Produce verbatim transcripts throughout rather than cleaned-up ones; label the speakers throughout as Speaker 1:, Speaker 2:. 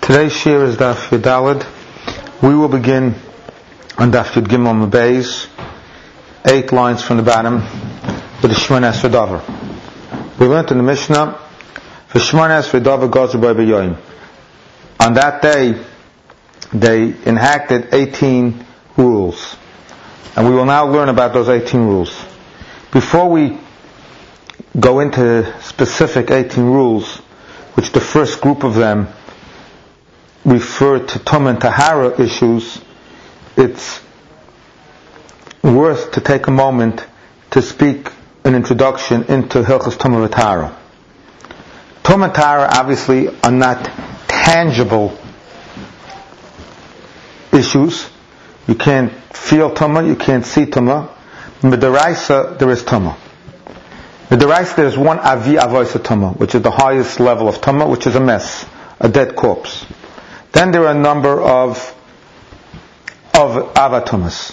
Speaker 1: Today's shir is Daf Yud Daled. We will begin on Daf Yud Gimel Beis, eight lines from the bottom, with the Shemona Esrei Davar. We learned in the Mishnah, for Shemona Esrei Davar Gazu B'Yom B'Yoyim. On that day, they enacted eighteen rules, and we will now learn about those eighteen rules. Before we go into specific eighteen rules, which the first group of them refer to Tum and Tahara issues, it's worth to take a moment to speak an introduction into Hilchos Tum and Tahara. Tum and Tahara obviously are not tangible issues. You can't feel Tumah, you can't see Tumah. In the Deraisa, there is Tumah. In the Deraisa, there is one Avi Avoisa Tumah, which is the highest level of Tumah, which is a mess, a dead corpse. Then there are a number of of avatumas.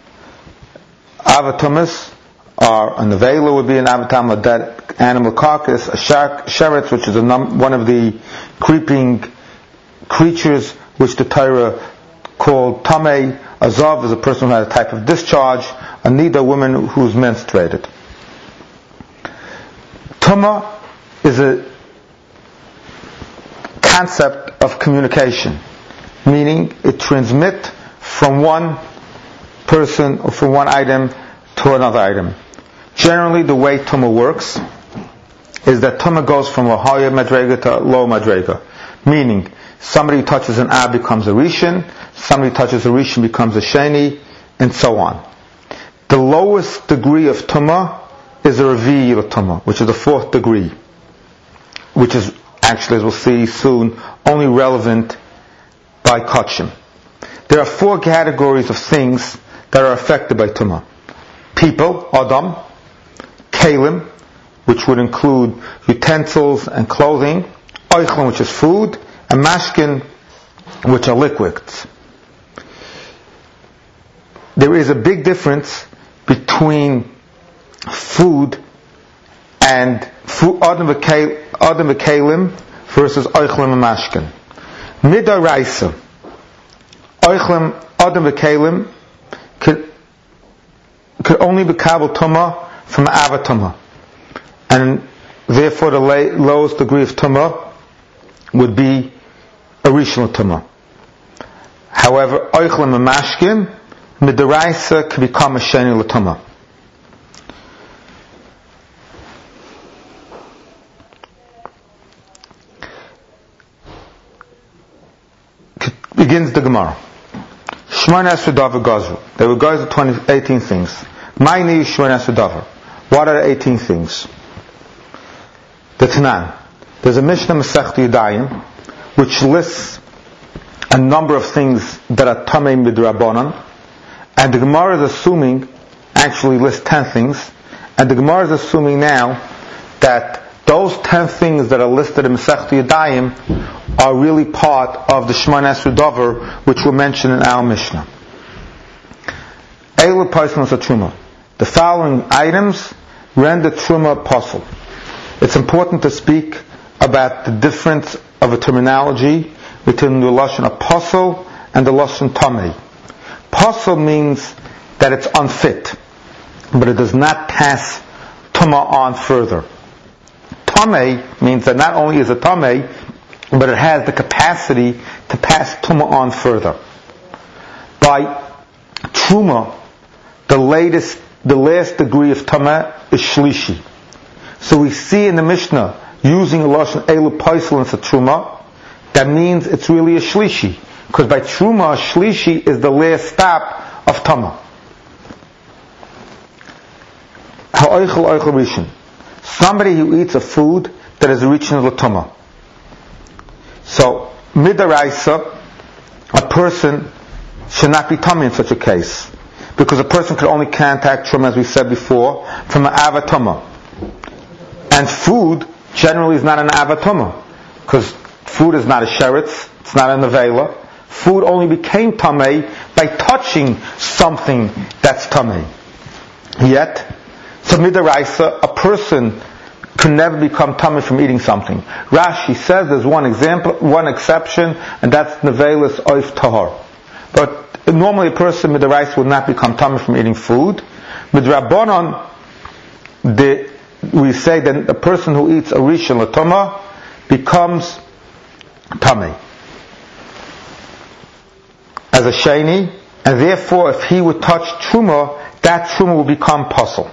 Speaker 1: Avatumas are an avela would be an avatam, a dead animal carcass, a shark, sheretz, which is a num- one of the creeping creatures which the Torah called tamei. A zav is a person who has a type of discharge. A nida, a woman who's menstruated. Tumah is a concept of communication, meaning it transmits from one person or from one item to another item. Generally, the way Tumah works is that Tumah goes from a higher madrega to a lower madrega, meaning somebody touches an ab becomes a rishon, somebody touches a rishon becomes a sheni, and so on. The lowest degree of Tumah is a revi'il Tumah, which is the fourth degree, which is actually, as we'll see soon, only relevant by kachim. There are four categories of things that are affected by tumah: people, adam; kalim, which would include utensils and clothing; oichlin, which is food; and mashkin, which are liquids. There is a big difference between food and food, adam v'kalim versus oichlin and mashkin. Midaraisa, oichlin, adam v'kalim could could only be kabel tumah from avatuma, and therefore the la- lowest degree of tumah would be a rishon tumah. However, oichlin and mashkin, midaraisa can become a sheni l'tumah. Begins the Gemara. Shemona Esrei Davar Gazru. There were guys of twenty, eighteen things. Ma'ini Shemona Esrei Davar. What are the eighteen things? The Tanan. There's a Mishnah Masechta Yudayim which lists a number of things that are Tamei Midrabanan, and the Gemara is assuming, actually lists ten things, and the Gemara is assuming now that those ten things that are listed in Masechta Yudayim are really part of the Shemona Esrei Davar which were mentioned in our Mishnah. Eilu Paisnos Truma. The following items render Truma possible. It's important to speak about the difference of a terminology between the Lashon apostle and the Lashon Tamei. Apostle means that it's unfit, but it does not pass Tumah on further. Tamei means that not only is it Tamei, but it has the capacity to pass Tumah on further. By Truma, the latest, the last degree of Tumah is Shlishi. So we see in the Mishnah, using a Lashon Eilu Paisel and Truma, that means it's really a Shlishi. Because by Truma, Shlishi is the last stop of Tumah. Ha'oichel oichel rishon. Somebody who eats a food that is a rishon of Tumah. So, midaraisa, a person should not be tummy in such a case, because a person could only contact truma, as we said before, from an avatuma. And food generally is not an avatuma, because food is not a sheretz, it's not an avela. Food only became tamei by touching something that's tamei. Yet, so midaraisa, a person can never become tummy from eating something. Rashi says there's one example, one exception, and that's nevelis oif tahor. But normally a person with the rice would not become tummy from eating food. With Rabbanon, the, we say that a person who eats a rishon l'tuma becomes tummy as a sheni, and therefore if he would touch truma, that truma will become pasul.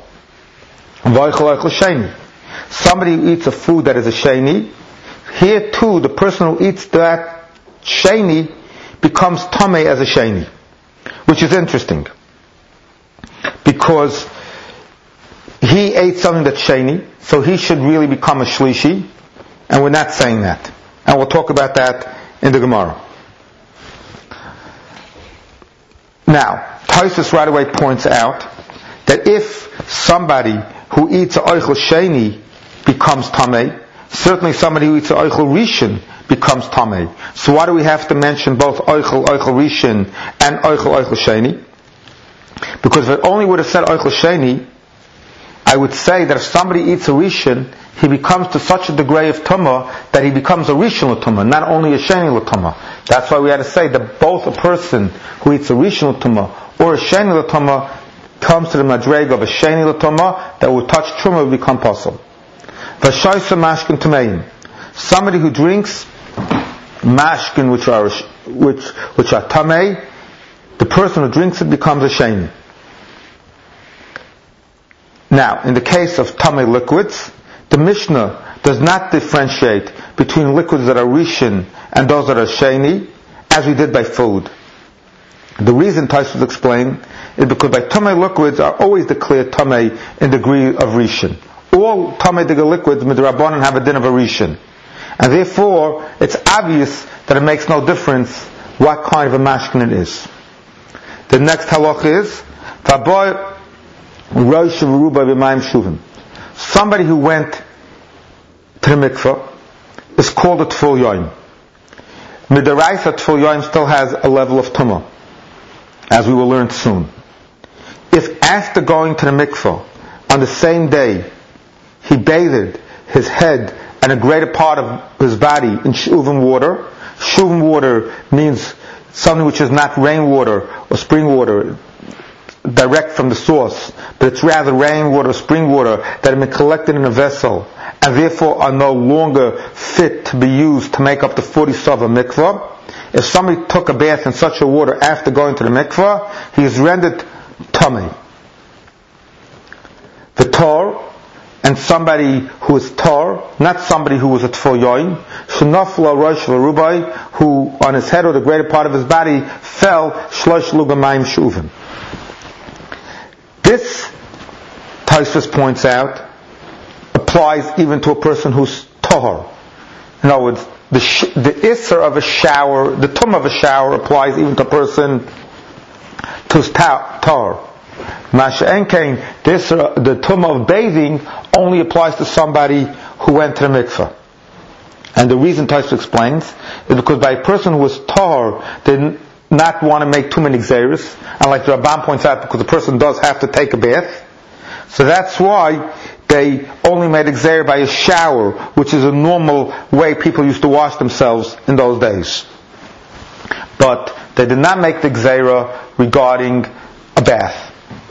Speaker 1: Somebody who eats a food that is a sheni, here too the person who eats that sheni becomes tamei as a sheni, which is interesting because he ate something that's sheni, so he should really become a shlishi, and we're not saying that, and we'll talk about that in the Gemara. Now, Tosfos right away points out that if somebody who eats a oichel sheni becomes tamei, certainly somebody who eats a oichel rishon becomes tamei. So why do we have to mention both oichel, oichel rishon, and oichel, oichel sheni? Because if it only would have said oichel sheni, I would say that if somebody eats a rishon, he becomes to such a degree of tumah that he becomes a rishon l'tumah, not only a sheni l'tumah. That's why we had to say that both a person who eats a rishon l'tumah or a sheni l'tumah comes to the madrega of a sheni l'tumah that will touch truma will become pasul. V'shoysa mashkin tameim. Somebody who drinks mashkin which are which which are tamei, the person who drinks it becomes a sheni. Now, in the case of tamei liquids, the Mishnah does not differentiate between liquids that are rishon and those that are sheni, as we did by food. The reason Tosfos explained is because by tamei liquids are always declared tamei in degree of rishon. All tamei diga liquids midrabanan have a din of a rishon, and therefore it's obvious that it makes no difference what kind of a mashkin it is. The next halach is Taboy Rosh V'Ruba B'Mayim Shuvim. Somebody who went to the mikveh is called a tful yoim. Midaraisa tful yoim still has a level of tumah, as we will learn soon. If after going to the mikveh on the same day he bathed his head and a greater part of his body in shuvim water, shuvim water means something which is not rainwater or spring water direct from the source, but it's rather rainwater or spring water that have been collected in a vessel and therefore are no longer fit to be used to make up the forty sava mikveh. If somebody took a bath in such a water after going to the mikveh, he is rendered tamei. The tor, and somebody who is tor, not somebody who was a tful yoim, shenafla rosh v'rubai, who on his head or the greater part of his body fell shlosh lugamayim shuvim. This, Tosfos points out, applies even to a person who's tahor. In other words, the sh- the isser of a shower, the tum of a shower applies even to a person who's tahor. Masha enkein, the tum of bathing only applies to somebody who went to the mikveh. And the reason Tosfos explains is because by a person who was tahor, they not want to make too many gzeiros, and like the Ramban points out, because the person does have to take a bath, so that's why they only made a gzeir by a shower, which is a normal way people used to wash themselves in those days. But they did not make the gzeira regarding a bath.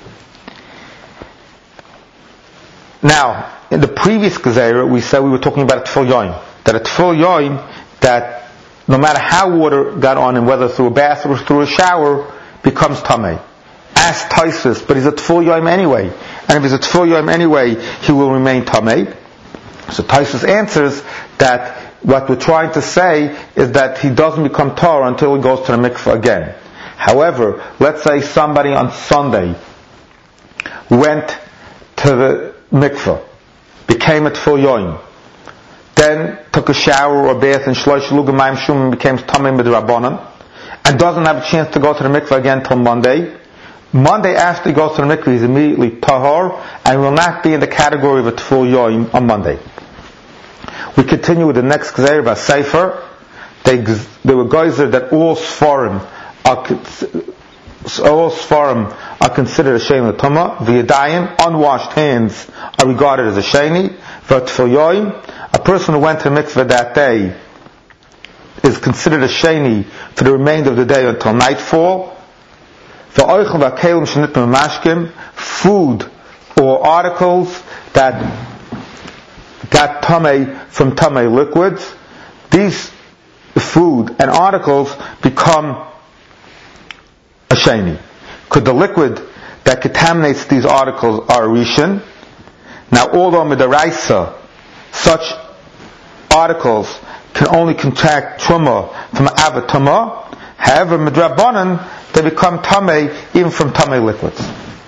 Speaker 1: Now, in the previous gzeira, we said we were talking about a tful yoim, that a tful yoim that no matter how water got on him, whether through a bath or through a shower, becomes tamei. Ask Tosfos, but he's a tful yoim anyway. And if he's a tful yoim anyway, he will remain tamei. So Tosfos answers that what we're trying to say is that he doesn't become tar until he goes to the mikveh again. However, let's say somebody on Sunday went to the mikveh, became a tful yoim, then took a shower or bath in shlosh lugamayim shum and became tamei midrabanan, and doesn't have a chance to go to the mikveh again till Monday. Monday after he goes to the mikveh, he's immediately tahor and will not be in the category of a tful yoim on Monday. We continue with the next gzeir by Sefer. They, they were geyser that all sfarim are all sfarim are considered a sheni l'tumah. V'yadayim, unwashed hands, are regarded as a sheni. v'tfil yoim, a person who went to the mikveh that day is considered a sheni for the remainder of the day until nightfall. V'oichel v'kelim shenitnu mashkim, food or articles that got tamei from tamei liquids. These food and articles become a sheni. Could the liquid that contaminates these articles are a rishon? Now, although midaraisa, such articles can only contract truma from avatama, however, midrabanan, they become tamei even from tamei liquids.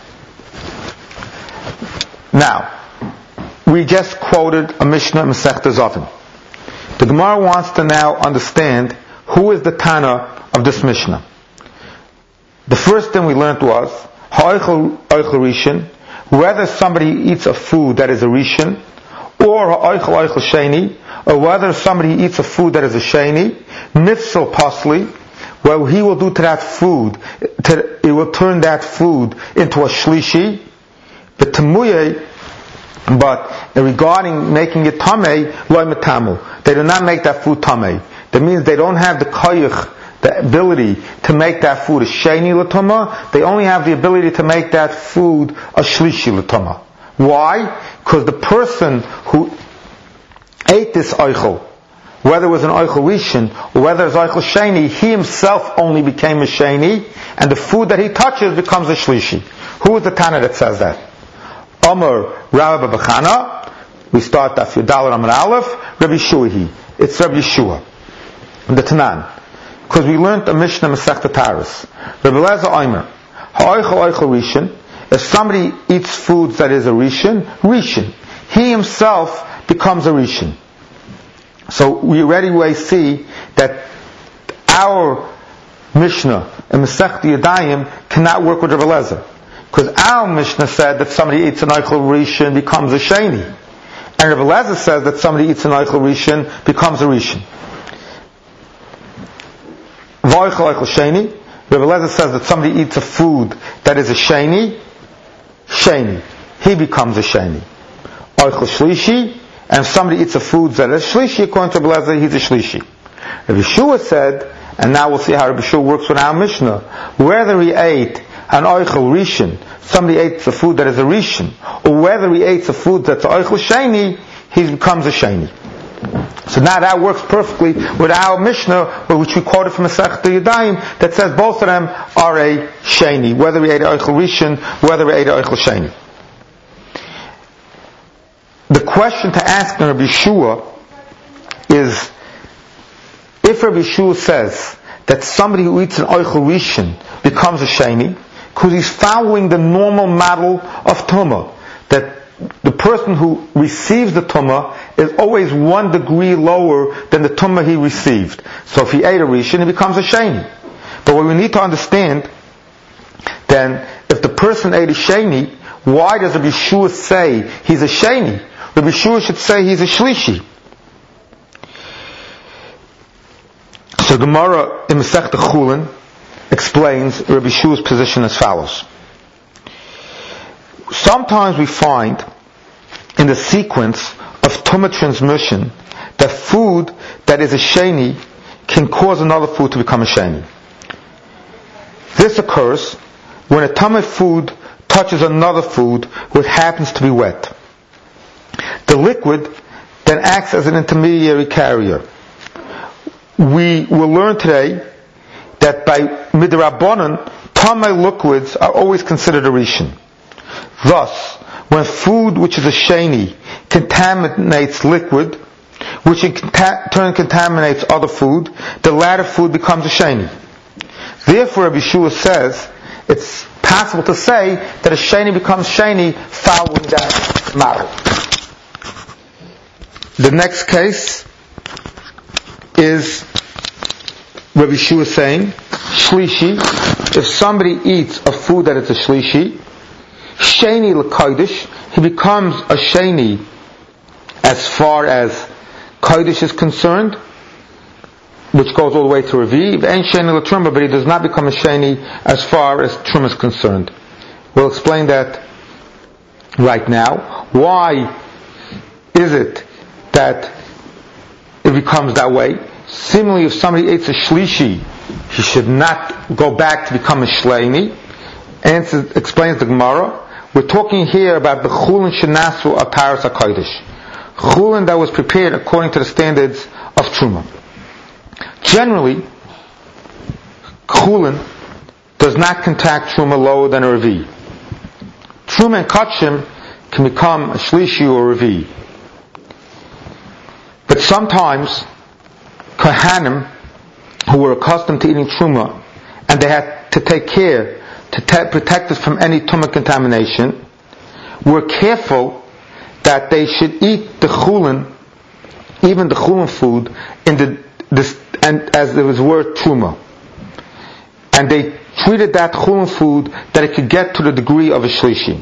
Speaker 1: Now, we just quoted a Mishnah in Masechta Zavim. The Gemara wants to now understand who is the Tana of this Mishnah. The first thing we learned was ha'oichel oichel rishon, whether somebody eats a food that is a rishon, or ha'oichel oichel sheni, or whether somebody eats a food that is a sheni, nifsel pasli, what he will do to that food, to, it will turn that food into a shlishi, but temuye, but regarding making it tamei, loy metamu. They do not make that food tamei. That means they don't have the koyach, the ability to make that food a sheni l'tama. They only have the ability to make that food a shlishi l'tama. Why? Because the person who ate this oichel, whether it was an oichel rishon or whether it's oichel sheni, he himself only became a sheni, and the food that he touches becomes a shlishi. Who is the Tana that says that? Omer Rabbi Bachana. We start Daf Yudal Amar Aleph. Rabbi Yeshua. It's Rabbi Yeshua, the Tanan, because we learned a Mishnah Masechta Taurus. Rabbi Lezer Omer ha'oichel oichel rishon. If somebody eats foods that is a rishon, rishon, he himself becomes a rishon. So we already way see that our Mishnah in Masechta Yadayim cannot work with Rabbi Lezer. Because our Mishnah said that somebody eats an oichel rishon becomes a sheni, and Rabbi Lezer says that somebody eats an oichel rishon becomes a rishon. V'oichel oichel sheni. Rabbi Lezer says that somebody eats a food that is a sheni, sheni, he becomes a sheni. Oichel shlishi, and if somebody eats a food that is shlishi, according to Rabbi Lezer, he's a shlishi. Rabbi Yeshua said, and now we'll see how Rabbi Yeshua works with our Mishnah, whether he ate an oichel rishon, somebody ate the food that is a rishon, or whether he ate the food that's an oichel sheni, he becomes a sheni. So now that works perfectly with our Mishnah, which we quoted from Masechta Yadayim, that says both of them are a sheni, whether he ate an oichel rishon, whether he ate an oichel sheni. The question to ask in Rabbi Yeshua is, if Rabbi Yeshua says that somebody who eats an oichel rishon becomes a sheni, because he's following the normal model of tumah, that the person who receives the tumah is always one degree lower than the tumah he received. So if he ate a rishon, he becomes a sheni. But what we need to understand, then, if the person ate a sheni, why does Rabbi Yeshua say he's a sheni? Rabbi Yeshua should say he's a shlishi. So Gemara in Masechta Chulin explains Rabbi Yeshua's position as follows. Sometimes we find in the sequence of tumah transmission that food that is a sheni can cause another food to become a sheni. This occurs when a tumah food touches another food which happens to be wet. The liquid then acts as an intermediary carrier. We will learn today that by midrabanan, tamei liquids are always considered a rishon. Thus, when food which is a sheni contaminates liquid, which in conta- turn contaminates other food, the latter food becomes a sheni. Therefore, Rabbi Yeshua says it's possible to say that a sheni becomes sheni following that model. The next case is Rabbi Yeshua saying, shlishi, if somebody eats a food that is a shlishi, sheni l'kodesh, he becomes a sheni as far as kodesh is concerned, which goes all the way to Revi, and sheni l'truma, but he does not become a sheni as far as truma is concerned. We'll explain that right now. Why is it that it becomes that way? Similarly, if somebody eats a shlishi, he should not go back to become a shleini. Answer explains the Gemara. We're talking here about the chulin shenasu ataras hakodesh, chulin that was prepared according to the standards of truma. Generally, chulin does not contact truma lower than a revi. Truma and kachim can become a shlishi or a revi. But sometimes, kohanim, who were accustomed to eating truma, and they had to take care to te- protect us from any tumah contamination, were careful that they should eat the chulin, even the chulin food, in the this, and as there was word truma, and they treated that chulin food that it could get to the degree of a shlishi.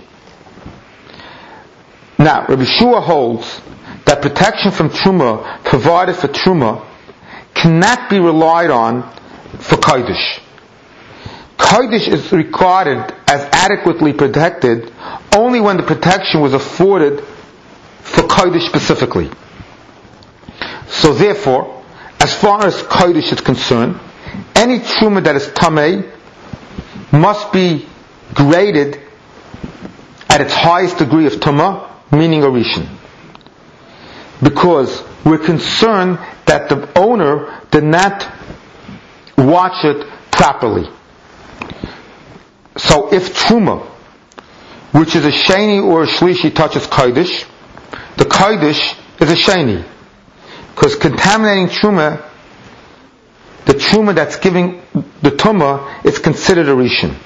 Speaker 1: Now, Rabbi Shua holds that protection from truma provided for truma cannot be relied on for kodesh. Kodesh is regarded as adequately protected only when the protection was afforded for kodesh specifically. So therefore, as far as kodesh is concerned, any truma that is tamei must be graded at its highest degree of tumah, meaning a rishon, because we're concerned that the owner did not watch it properly. So if truma, which is a sheni or a shlishi, touches kodesh, the kodesh is a sheni, because contaminating truma, the truma that's giving the tumah, is considered a rishon.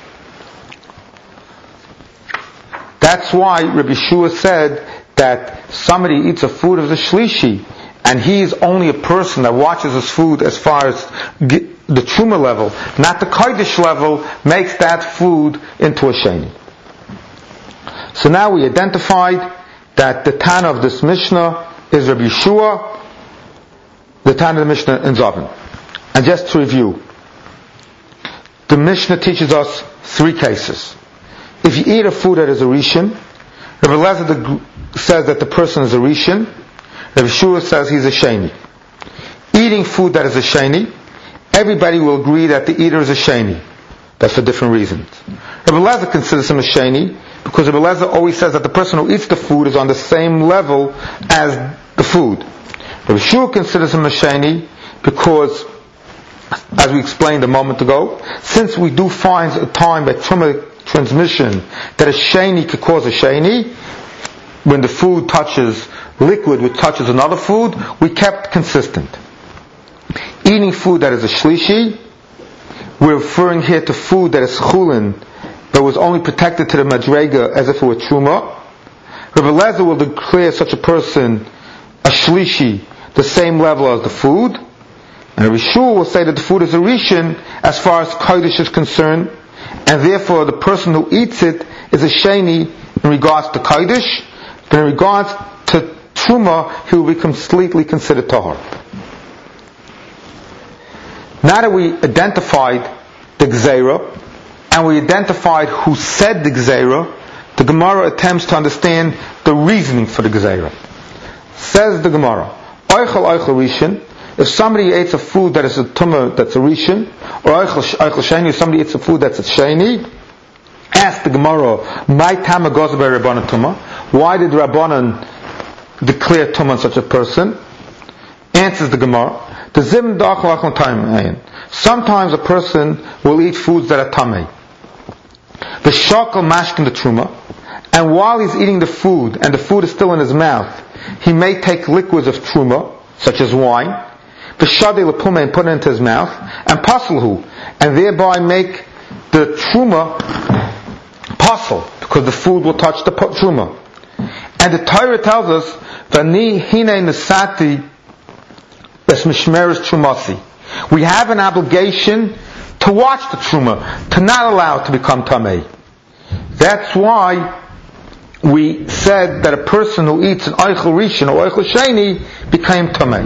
Speaker 1: That's why Rabbi Shua said that somebody eats a food of the shlishi, and he is only a person that watches his food as far as the truma level, not the kodesh level, makes that food into a sheni. So now we identified that the Tana of this Mishnah is Rabbi Shua, the Tana of the Mishnah in Zavin. And just to review, the Mishnah teaches us three cases. If you eat a food that is a rishon, Rabbi Elazar says that the person is a rishon, Rabbi Shua says he's a sheni. Eating food that is a sheni, everybody will agree that the eater is a sheni, but for different reasons. Rabbi Elazar considers him a sheni because Rabbi Elazar always says that the person who eats the food is on the same level as the food. Rabbi Shua considers him a sheni because, as we explained a moment ago, since we do find a time by truma transmission that a sheni could cause a sheni, when the food touches liquid which touches another food, we kept consistent. Eating food that is a shlishi, we're referring here to food that is chulin, but was only protected to the madrega as if it were truma. Rabbi Elazar will declare such a person a shlishi, the same level as the food. And Rabbi Shua will say that the food is a rishon as far as kodesh is concerned, and therefore the person who eats it is a sheni in regards to kodesh, but in regards to truma, he will be completely considered tahor. Now that we identified the gzeira, and we identified who said the gzeira, the Gemara attempts to understand the reasoning for the gzeira. Says the Gemara, Oichel oichel rishon, if somebody eats a food that is a tumah, that's a rishon, or oichel oichel sheni, if somebody eats a food that's a sheni, ask the Gemara, my tama goes by Rabbanan tumah, why did Rabbanan declare tumah on such a person? Answers the Gemara, the zim da'achal achal time. Sometimes a person will eat foods that are tamei. The shakal mashkin the truma, and while he's eating the food, and the food is still in his mouth, he may take liquids of truma, such as wine, the shadei lepume, and put it into his mouth, and pasulhu, and thereby make the truma pasul, because the food will touch the truma. And the Torah tells us, Vani hine nesati es mishmeres trumasi. We have an obligation to watch the truma, to not allow it to become tamei. That's why we said that a person who eats an oichel rishon or oichel sheni became tamei.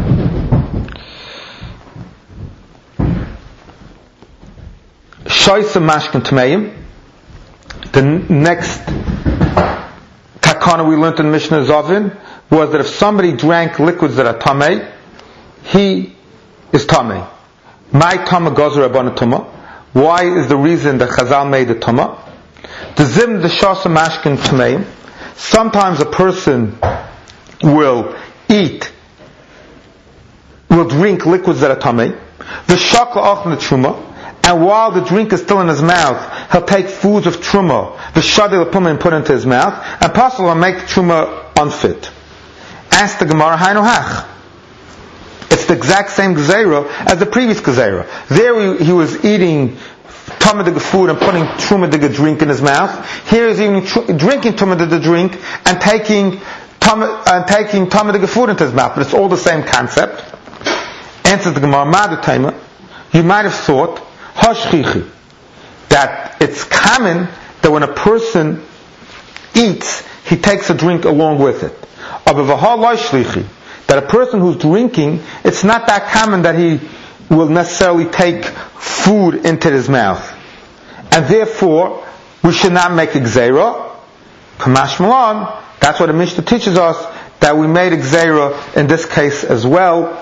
Speaker 1: Shoysa mashkin tameim. The next takana we learned in Mishnah Zavin was that if somebody drank liquids that are tamei, he is tamei. My tama gozer abana tuma. Why is the reason that Chazal made the tuma? The zim the shasa mashkin tameim. Sometimes a person will eat, will drink liquids that are tamei. The shakla ochna truma. And while the drink is still in his mouth, he'll take foods of truma, the shadil puma, and put into his mouth, and possibly will make the truma unfit. Ask the Gemara, Hainu hach. It's the exact same gzeira as the previous gzeira. There he, he was eating tamadiga food and putting trumadiga drink in his mouth. Here he's even tr- drinking tamadiga drink and taking tam- uh, taking tamadiga food into his mouth. But it's all the same concept. Answers the Gemara, Madutayma. You might have thought hashchichi, that it's common that when a person eats, he takes a drink along with it. That a person who's drinking, it's not that common that he will necessarily take food into his mouth. And therefore, we should not make a gzeira. Kamash Malan, that's what the Mishnah teaches us, that we made a gzeira in this case as well.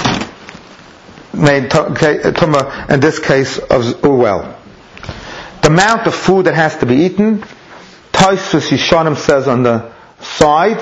Speaker 1: Made tuma in this case as well. The amount of food that has to be eaten, Tosfos Yishanim says on the side,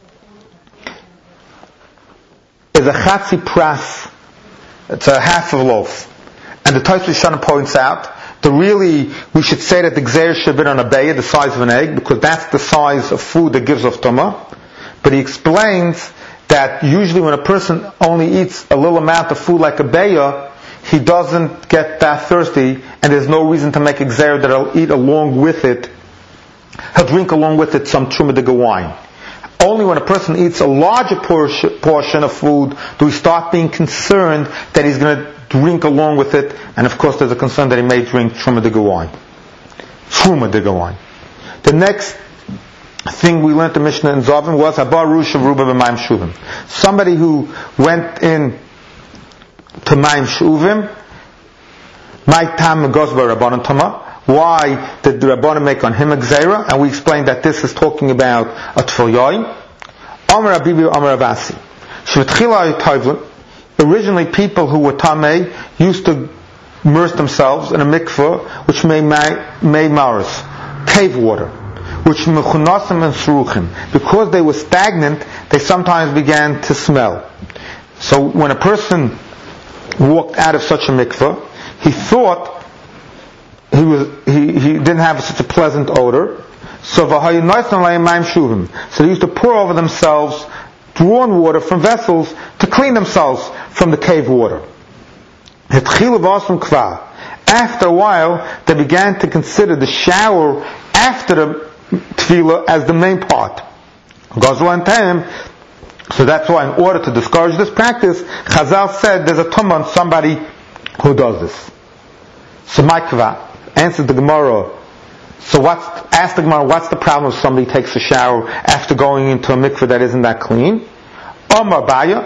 Speaker 1: is a chatzi pras. It's a half of a loaf. And the Tosfos Yishanim points out that really we should say that the gzeir should be on a bayah, the size of an egg, because that's the size of food that gives off tuma. But he explains that usually when a person only eats a little amount of food like a bayah, he doesn't get that thirsty, and there's no reason to make a gzeir that he'll eat along with it. He'll drink along with it some trumadiga wine. Only when a person eats a larger portion of food do we start being concerned that he's going to drink along with it, and of course there's a concern that he may drink trumadiga wine. Trumadiga wine. The next thing we learned the Mishnah in Zavim was Habar Rush of Ruba b'Mayim Shuvim. Somebody who went in to Mayim Shuvim, my tam gosba Rabbanan Tama. Why did the Rabbanan make on him a gzeira? And we explained that this is talking about a tfil yoin. Amar Abibi Amar Avasi. Shvetchila Tayvlin. Originally, people who were tamei used to immerse themselves in a mikveh which made made maris, cave water, which mechunasim and sruchim. Because they were stagnant, they sometimes began to smell. So when a person walked out of such a mikveh, he thought he was he, he didn't have such a pleasant odor. So so they used to pour over themselves drawn water from vessels to clean themselves from the cave water. After a while, they began to consider the shower after the tefillah as the main part. So that's why, in order to discourage this practice, Chazal said there's a tumah on somebody who does this. So Maikva answered the Gemara. So what's, ask the Gemara, what's the problem if somebody takes a shower after going into a mikveh that isn't that clean? Omar Baya,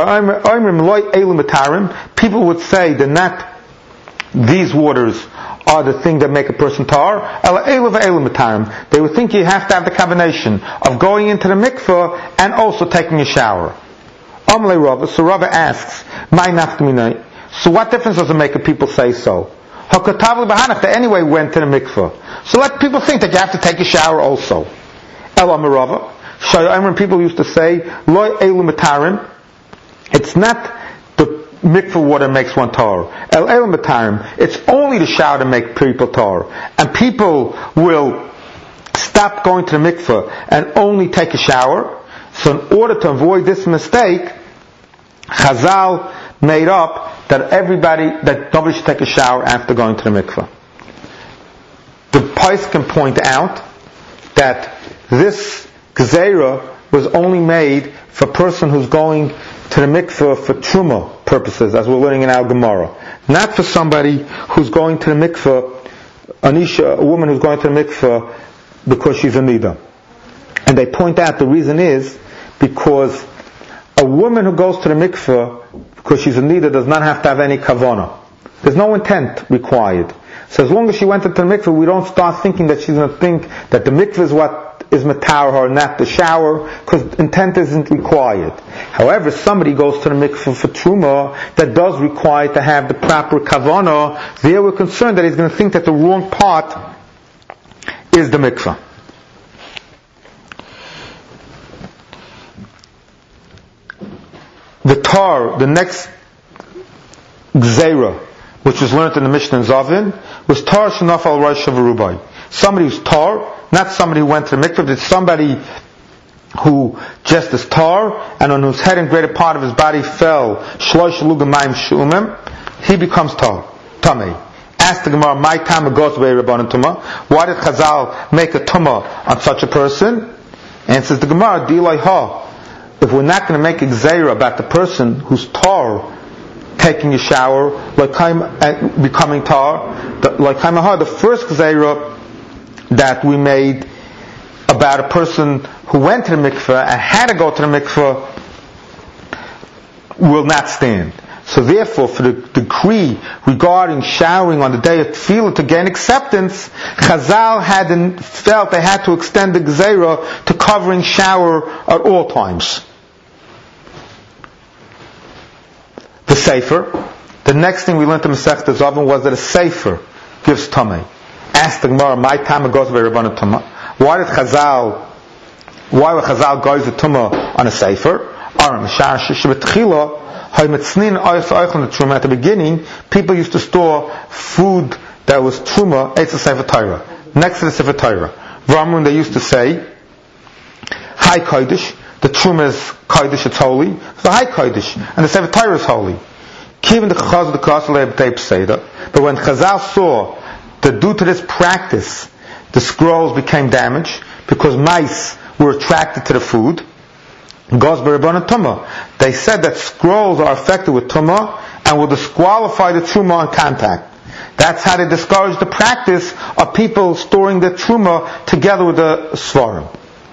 Speaker 1: people would say that not these waters are the thing that make a person tar. They would think you have to have the combination of going into the mikveh and also taking a shower. So Rava asks, so what difference does it make if people say so? They anyway went to the mikveh. So let people think that you have to take a shower also. When people used to say, it's not the mikveh water makes one tar. It's only the shower that makes people tar. And people will stop going to the mikveh and only take a shower. So in order to avoid this mistake, Chazal made up that everybody, that nobody should take a shower after going to the mikveh. The Pais can point out that this gzeira was only made for a person who's going to the mikveh for truma purposes, as we're learning in our Gemara. Not for somebody who's going to the mikveh, Anisha, a woman who's going to the mikveh because she's a nida. And they point out the reason is because a woman who goes to the mikveh because she's a nida does not have to have any kavana. There's no intent required. So as long as she went into the mikveh, we don't start thinking that she's going to think that the mikveh is what is matar or not the shower, because intent isn't required. However, somebody goes to the mikveh for truma that does require to have the proper kavanah. There we're concerned that he's going to think that the wrong part is the mikveh. The tar, the next gzeira, which was learned in the Mishnah in Zavin, was tar shenaf al rosh harubai. Somebody who's tar, not somebody who went to the mikveh, it's somebody who just is tar, and on whose head and greater part of his body fell shlosh lugamayim shumim, he becomes tar, tamei. Ask the Gemara, my time goes away Rabbanan Tumah. Why did Chazal make a tumah on such a person? Answers the Gemara, Dilai ha. If we're not going to make a gzeira about the person who's tar taking a shower, like becoming tar, the, like the first gzeira that we made about a person who went to the mikveh and had to go to the mikveh will not stand. So therefore, for the decree regarding showering on the day of Tefillah to gain acceptance, Chazal hadn't felt they had to extend the gzeira to covering shower at all times. The Sefer. The next thing we learned in Masechta Zavin was that a Sefer gives Tamei. Ask the Gemara, my Tamei goes by Rabbanan Tumah. Why did Chazal, why would Chazal go to Tumah on a Sefer? At the beginning, people used to store food that was Truma, it's a Sefer Torah. Next to the Sefer Torah. V'amrun, they used to say, High Kodesh, the Truma is Kodesh, it's holy. The High Kodesh, and the Sefer Torah is holy. Even the Chazal, the Chazal, but when Chazal saw that due to this practice, the scrolls became damaged because mice were attracted to the food, goes by Rabbanan Tumah. They said that scrolls are affected with Tumah and will disqualify the Truma on contact. That's how they discouraged the practice of people storing the Truma together with the Svarim.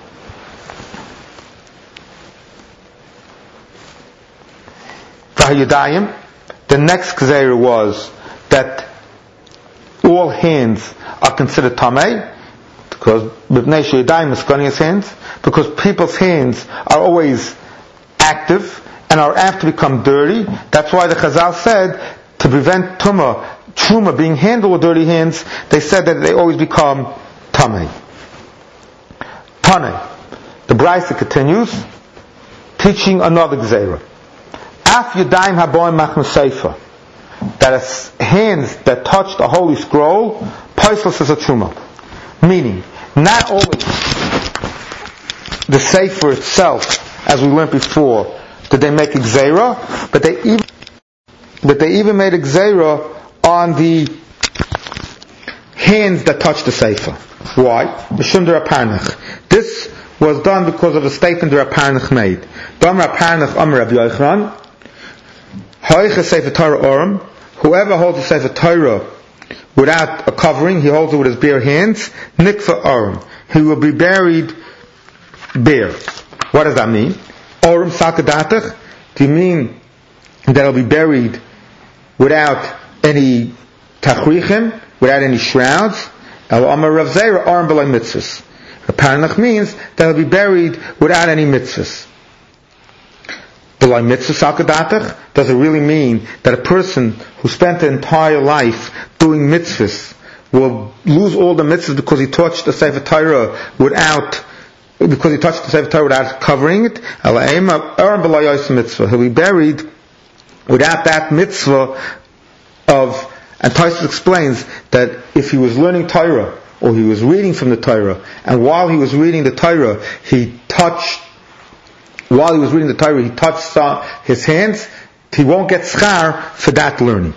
Speaker 1: V'hayadayim, the next Gzeira was that all hands are considered Tamei, because B'nei Sheyadayim is cleaning his hands, because people's hands are always active and are apt to become dirty. That's why the Chazal said, to prevent Tumah, Truma being handled with dirty hands, they said that they always become Tamei. Tanei. The Brisa continues, teaching another Gzeira. Af Yadayim Haboim Machnu Sefer, that hands that touch the holy scroll, Paislos is a Truma. Meaning, not only the Sefer itself, as we learned before, did they make a Gzeira, but they even, but they even made a Gzeira on the hands that touch the Sefer. Why? Mishum de Raparnach. This was done because of a statement the Raparnach made. Dam Raparnach Amar Rabbi Yochanan, Ha'ich Sefer Torah Oram, whoever holds a Sefer Torah without a covering, he holds it with his bare hands, Nikfa Oram, he will be buried bare. What does that mean? Oram Sakadatach, do you mean that he'll be buried without any tachrichim, without any shrouds? El Amar Rav Zera Oram B'lai Mitzvahs. Raparnach means that he'll be buried without any mitzvahs. B'lai Mitzvahs Sakadatach, does it really mean that a person who spent their entire life doing mitzvahs will lose all the mitzvahs because he touched the Sefer Torah without, because he touched the Sefer Torah without covering it? He'll be buried without that mitzvah of, and Tosfos explains that if he was learning Torah, or he was reading from the Torah, and while he was reading the Torah, he touched, while he was reading the Torah, he touched his hands, he won't get schar for that learning.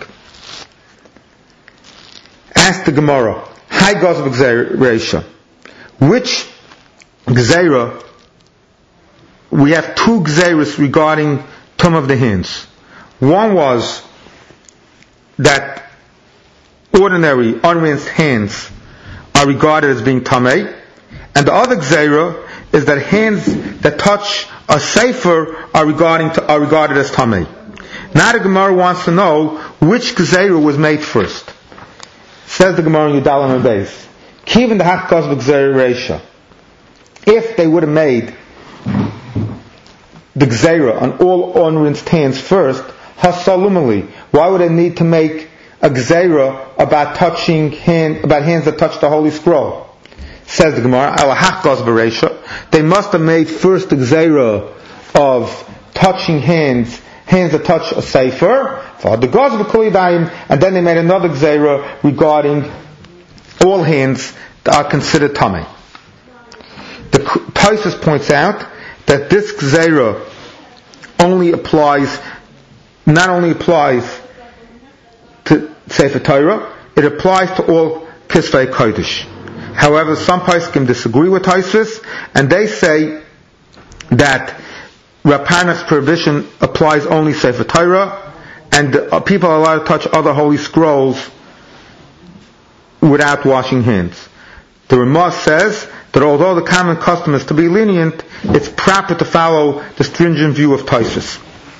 Speaker 1: Ask the Gemara, Hai Gozv Gzeira, which Gzeira, we have two Gzeiras regarding Tum of the hands. One was that ordinary, unrinsed hands are regarded as being Tamei, and the other Gzeira is that hands that touch a Sefer are, regarding to, are regarded as Tamei. Now the Gemara wants to know which Gzeira was made first. Says the Gemara in Yudal and Beis, Kivin the Hach Gozv Gzeira. if they would have made the gzeira on all unrinsed hands first, hasalumali, why would they need to make a gzeira about touching hand, about hands that touch the Holy Scroll? Says the Gemara, they must have made first the gzeira of touching hands, hands that touch a sefer, and then they made another gzeira regarding all hands that are considered tamei. The Tosfos points out that this gzeira only applies, not only applies to Sefer Torah, it applies to all Kisvei Kodesh. However, some poskim disagree with Tosfos, and they say that Rav Parnas' prohibition applies only Sefer Torah, and uh, people are allowed to touch other holy scrolls without washing hands. The Ramah says that although the common custom is to be lenient, it's proper to follow the stringent view of Tosfos.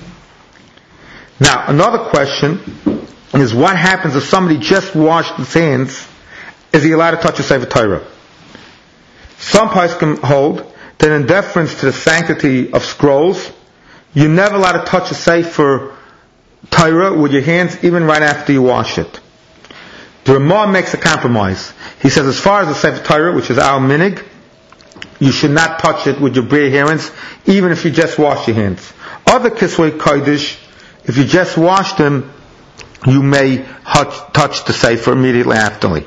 Speaker 1: Now, another question is, what happens if somebody just washed his hands? Is he allowed to touch a Sefer Torah? Some poskim hold that in deference to the sanctity of scrolls, you're never allowed to touch a Sefer Torah with your hands even right after you wash it. The Ramah makes a compromise. He says, as far as the Sefer Torah, which is our minig, you should not touch it with your bare hands, even if you just wash your hands. Other Kisvei Kodesh, if you just wash them, you may touch the Sefer immediately afterly.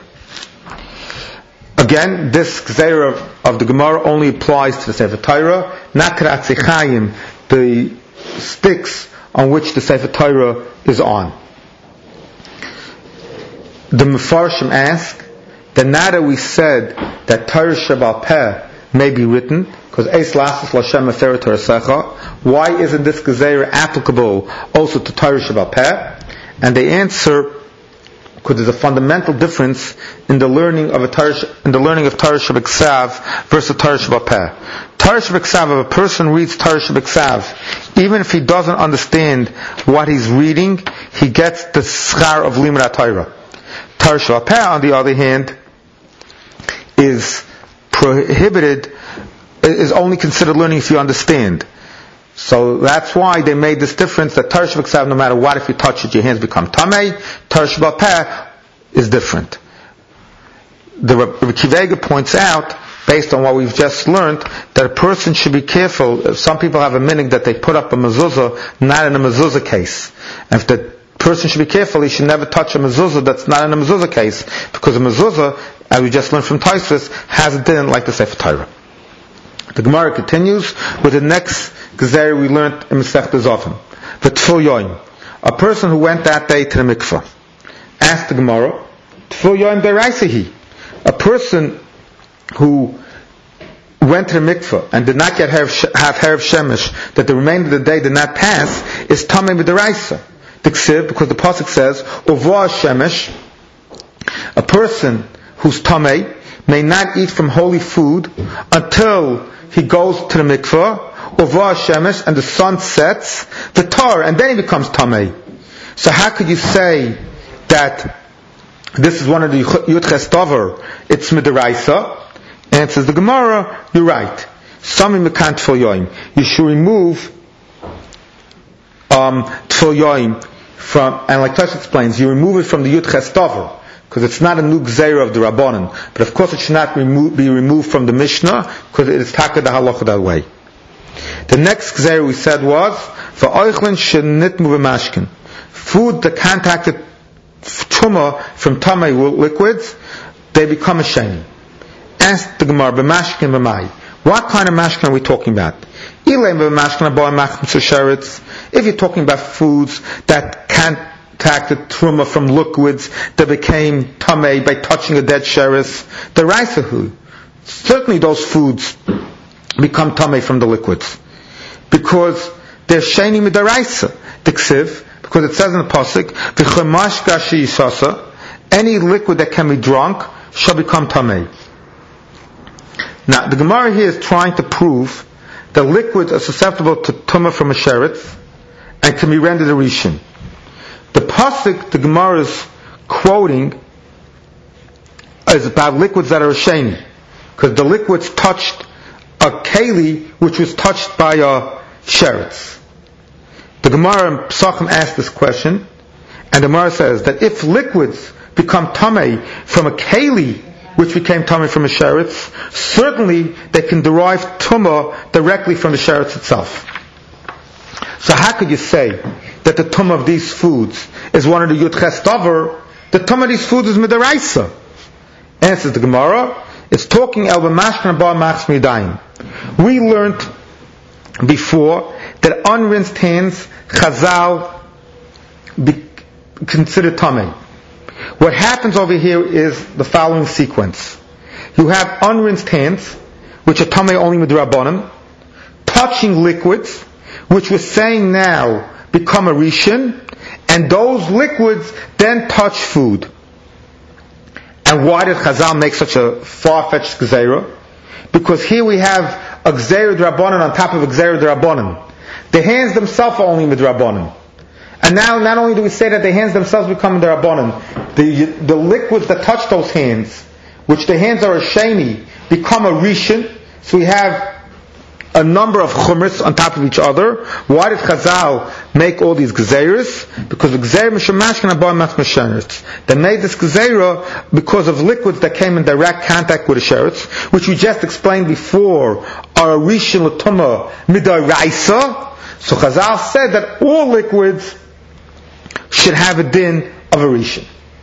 Speaker 1: Again, this gzeira of the Gemara only applies to the Sefer Torah, not Kratzi Chaim, the sticks on which the Sefer Torah is on. The Mefarshim ask that now that we said that Torah Shebal Peh may be written, because Eis Lasos Lashem Meferet Torasecha, why isn't this gzeira applicable also to Torah Shebal Peh? And they answer, because there's a fundamental difference in the learning of a Torah, in the learning of Torah Shebeksav versus Torah Shebal Peh. Torah Shebeksav, if a person reads Torah Shebeksav, even if he doesn't understand what he's reading, he gets the schar of Limud Torah. Torah Shebal Peh, on the other hand, is prohibited, is only considered learning if you understand. So that's why they made this difference that Torah Shebeksav, no matter what, if you touch it, your hands become tamei. Torah Shebal Peh is different. The Rebbe Akiva Eiger points out, based on what we've just learned, that a person should be careful. Some people have a minig that they put up a mezuzah, not in a mezuzah case. And if the person should be careful, he should never touch a mezuzah that's not in a mezuzah case, because a mezuzah, as we just learned from Tosfos, has a din like the Sefer Torah. The Gemara continues with the next gzeira we learned in Masechta Zofim. The Tfil Yoim. A person who went that day to the mikveh. Asked the Gemara, Tfil Yoim Deraisahi. A person who went to the mikveh and did not yet have, have Herav Shemesh, that the remainder of the day did not pass, is Tamei B'Deraisa. The Ksiv, because the Pasuk says, Uvah Shemesh, a person who's Tamei may not eat from holy food until he goes to the mikveh, Uvah Shemesh, and the sun sets, the tar, and then he becomes Tamei. So how could you say that this is one of the Yud Ches Dover, it's Midaraisa? And it says the Gemara, you're right. Sami Mekan Tfil Yoim. You should remove um, Tfil Yoim from, and like Tosh explains, you remove it from the Yud Ches Dover, because it's not a new gzeira of the Rabbanan. But of course it should not remo- be removed from the Mishnah, because it is taka the halacha that way. The next gzeira we said was, V'oichlin shenitmu v'mashkin. Food that contacted truma from tamei liquids, they become a sheni. Ask the Gemara, b'mashkin b'mai. What kind of mashkin are we talking about? If you're talking about foods that contacted truma from liquids that became tamei by touching a dead sheretz, the raisahu, certainly those foods become tamei from the liquids, because they're sheni midaraisa. The ksiv, because it says in the pasuk, v'chemash gashi yisasa, any liquid that can be drunk shall become tamei. Now, the Gemara here is trying to prove that liquids are susceptible to tumah from a sheretz and can be rendered a rishon. The pasuk the Gemara is quoting is about liquids that are a sheni, because the liquids touched keli which was touched by a sheretz. The Gemara in Pesachim asked this question, and the Gemara says that if liquids become tamei from a keli which became tamei from a sheretz, certainly they can derive tumah directly from the sheretz itself. So how could you say that the tumah of these foods is one of the Yud Ches Davar? The tumah of these foods is midaraisa. Answers the Gemara, it's talking el b'mashkan bar machs midayim. We learned before that unrinsed hands, Chazal, be considered tamei. What happens over here is the following sequence. You have unrinsed hands, which are tamei only midrabanan, touching liquids, which we're saying now become a rishon, and those liquids then touch food. And why did Chazal make such a far-fetched gzeira? Because here we have a gzeira drabanan on top of a gzeira drabanan. The hands themselves are only midrabanan. And now, not only do we say that the hands themselves become midrabanan, the the liquids that touch those hands, which the hands are a sheni, become a rishon. So we have a number of chumras on top of each other. Why did Chazal make all these gezeiras? Because the gezeira mishemashkin abar mas mesheretz. They made this gezeira because of liquids that came in direct contact with the sheretz, which we just explained before are a rishon l'tumah midaraisa. So Chazal said that all liquids should have a din of a rishon.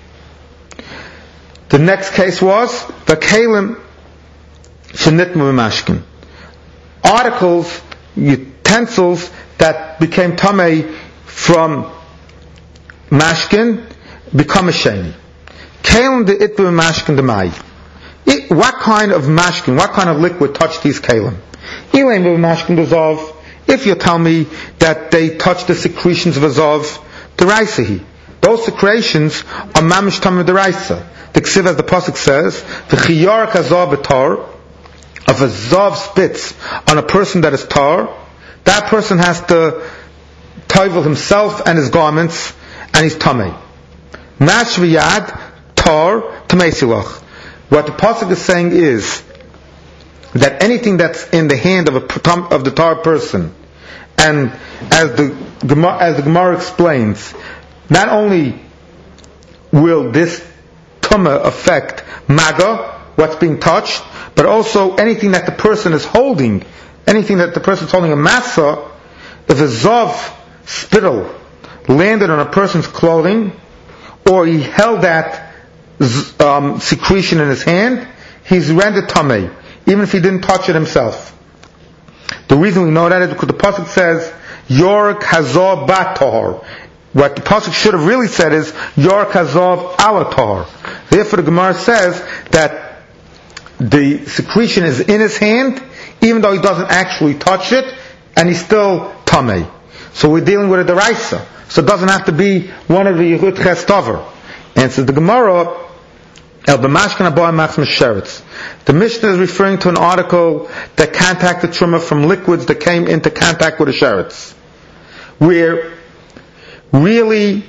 Speaker 1: The next case was the kalim shenitmu b'mashkin. Articles, utensils that became tamei from mashkin become a sheni. Kalim de itbu mashkin demai. What kind of mashkin, what kind of liquid touched these kalim? Elaim mashkin dissolve. If you tell me that they touch the secretions of azov, deraisahi. Those secretions are mamish tamei deraisa. The ksiv, as the pasuk says, v'chiyar kazov b'tar. If a zav spits on a person that is tar, that person has to toivel himself and his garments, and he's tamei. Mash v'yad tar tamei silach. What the pasuk is saying is that anything that's in the hand of a of the tar person, and as the as the Gemara explains, not only will this tumah affect maga, what's being touched, but also anything that the person is holding, anything that the person is holding a masa. If a zav spittle landed on a person's clothing, or he held that um, secretion in his hand, he's rendered tamei, even if he didn't touch it himself. The reason we know that is because the pasuk says York Hazav Batar. What the pasuk should have really said is York Hazav Alatar. Therefore, the Gemara says that the secretion is in his hand, even though he doesn't actually touch it, and he's still tamei. So we're dealing with a deraisa. So it doesn't have to be one of the Yehud Ches Davar. And so the Gemara, El b'mashkan abar machs mesheretz. The Mishnah is referring to an article that contacted truma from liquids that came into contact with the sheretz, where really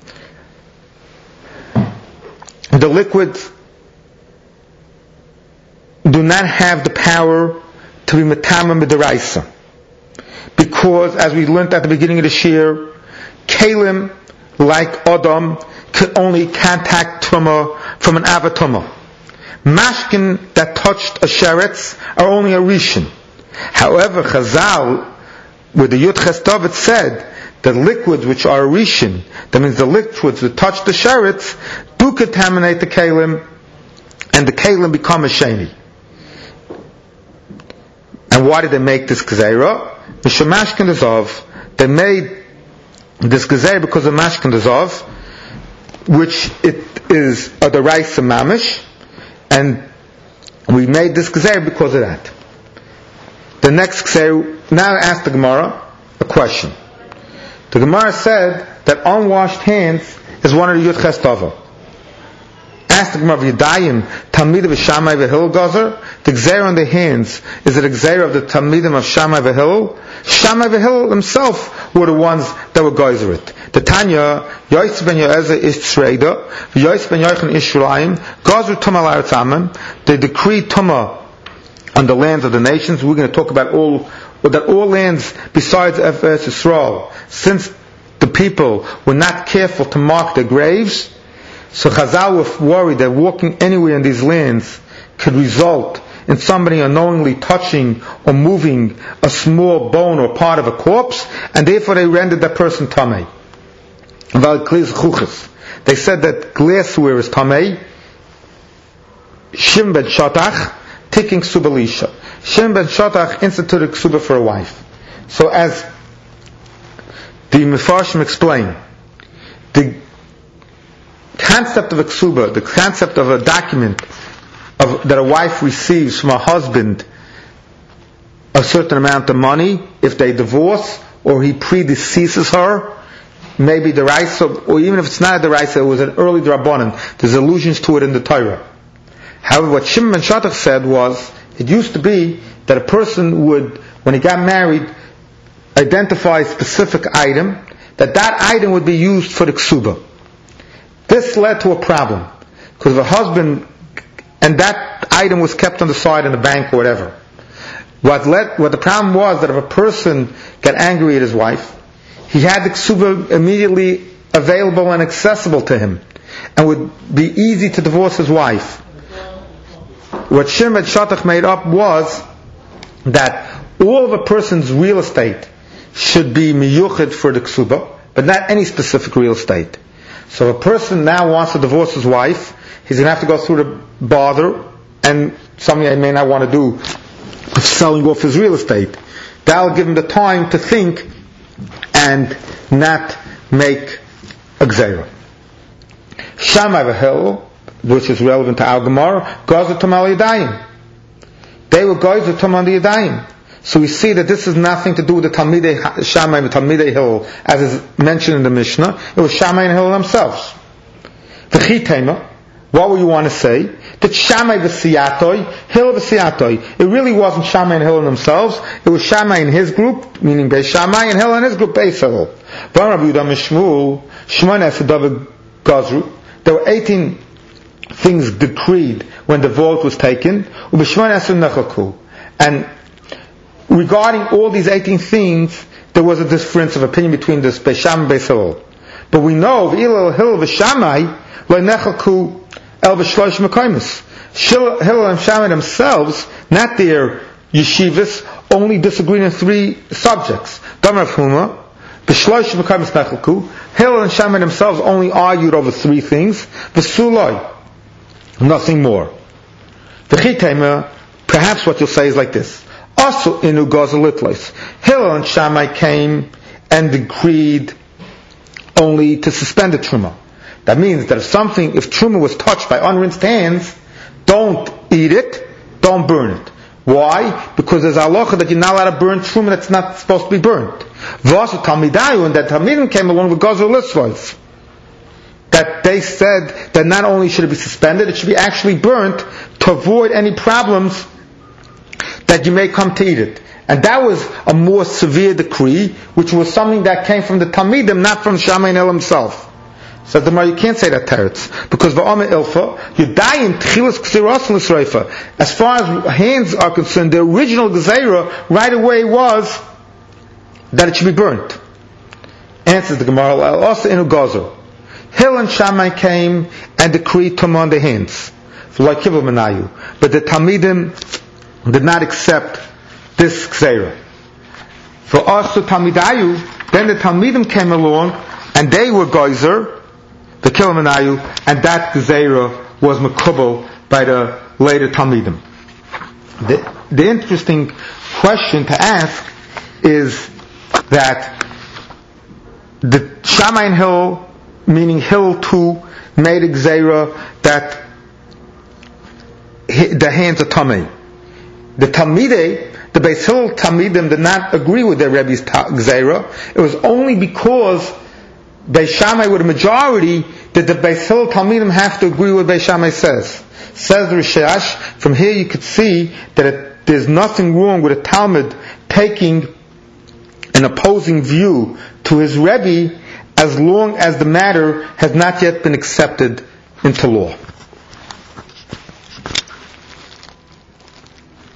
Speaker 1: the liquids do not have the power to be metamim b'deraisa, because as we learned at the beginning of the shir, kalim like Adam could only contact truma from an avatuma. Mashkin that touched a sheretz are only a rishon. However, Chazal, with the Yud Ches David, said that liquids which are a rishon, that means the liquids that touch the sheretz, do contaminate the kalim, and the kalim become a sheni. And why did they make this gezeira? Mishum mashkin dezov. They made this gezeira because of mashkin dezov, which it is a deraisa mamish, and we made this gezeira because of that. The next gezeira, now ask the Gemara a question. The Gemara said that unwashed hands is one of the Yud Ches Davar. Ask the Gemara, Yadayim, Talmidim of Shammai v'Hillel Gazer? The Gzeir on the hands, is it a Gzeir of the Talmidim of Shammai v'Hillel? Shammai v'Hillel themselves were the ones that were Gazer it. The Tanya, Yois ben Yoezer is Tzreida, Yois ben Yoichan is Shulaim, Gazer Tumah La'aretz Amim, they decreed Tumah on the lands of the nations. We're going to talk about all, that all lands besides Eretz Yisrael, since the people were not careful to mark their graves, so Chazal were worried that walking anywhere in these lands could result in somebody unknowingly touching or moving a small bone or part of a corpse, and therefore they rendered that person tamei. They said that glassware is tamei. Shim ben Shatach taking ksuba lisha. Shim ben Shatach instituted ksuba for a wife. So as the Mefarshim explain, the concept of a ksuba, the concept of a document of, that a wife receives from a husband a certain amount of money if they divorce or he predeceases her, maybe the Raisa, or even if it's not the Raisa, it was an early Drabanan. There's allusions to it in the Torah. However, what Shimon ben Shatach said was, it used to be that a person would, when he got married, identify a specific item, that that item would be used for the ksuba. This led to a problem, because the husband, and that item was kept on the side in the bank or whatever. What led, what the problem was, that if a person got angry at his wife, he had the ksuba immediately available and accessible to him, and would be easy to divorce his wife. What Shimon ben Shatach made up was that all of a person's real estate should be miyuchid for the ksuba, but not any specific real estate. So if a person now wants to divorce his wife, he's going to have to go through the bother, and something he may not want to do, of selling off his real estate. That'll give him the time to think and not make a gzeira. Shammai v'Hillel, which is relevant to our Gemara, Gazer Tom al Yadayim. They were Gazer Tom al Yadayim. So we see that this has nothing to do with the Talmidei Shammai and Talmidei Hillel, as is mentioned in the Mishnah. It was Shammai and Hillel themselves. The Chitema, what would you want to say? That Shammai v'Siyatoi, Hillel v'Siyatoi. It really wasn't Shammai and Hillel themselves. It was Shammai and his group, meaning Beis Shammai, and Hillel and his group, Beis Hillel. There were eighteen things decreed when the vote was taken. And regarding all these eighteen things, there was a difference of opinion between the Beis Shammai and Beis Hillel. But we know Hillel v'Shammai lo'nechaku el v'shlosh mekaymus. Hillel and Shammai themselves, not their yeshivas, only disagreed in three subjects. Damar Huma, v'shlosh mekaymus nechaku. Hillel and Shammai themselves only argued over three things. V'suloi, nothing more. V'chitema, perhaps what you'll say is like this. Also inu gazalitlis. Hillel and Shammai came and decreed only to suspend the truma. That means that if something, if truma was touched by unrinsed hands, don't eat it, don't burn it. Why? Because there's a halacha that you're not allowed to burn truma that's not supposed to be burnt. V'asu talmidayu, and that talmidim came along with gazalitlis. That they said that not only should it be suspended, it should be actually burnt to avoid any problems that you may come to eat it. And that was a more severe decree, which was something that came from the Talmidim, not from Shammai and Hillel himself. So the you can't say that teretz, because va'omer ilfa yudayim tchilas gzeras l'sreifa. As far as hands are concerned, the original gzeira right away was that it should be burnt. Answers the Gemara, also in Ugazer. Hillel and Shammai came and decreed tumah on the hands, like kibul menayu, but the Talmidim did not accept this gzeira. For us to Talmidayu, then the Talmidim came along and they were geyser, the Kilmenayu, and that gzeira was makubal by the later Talmidim. The, the interesting question to ask is that the Shammai and Hillel, meaning Hillel too, made a gzeira that the hands are tamei. The Talmidei, the Beis Hillel Talmidim did not agree with their Rebbe's gzeira. It was only because Beis Shammai with a majority that the Beis Hillel Talmidim have to agree with what Beis Shammai says. Says the Rishash, from here you could see that it, there's nothing wrong with a Talmud taking an opposing view to his Rebbe as long as the matter has not yet been accepted into law.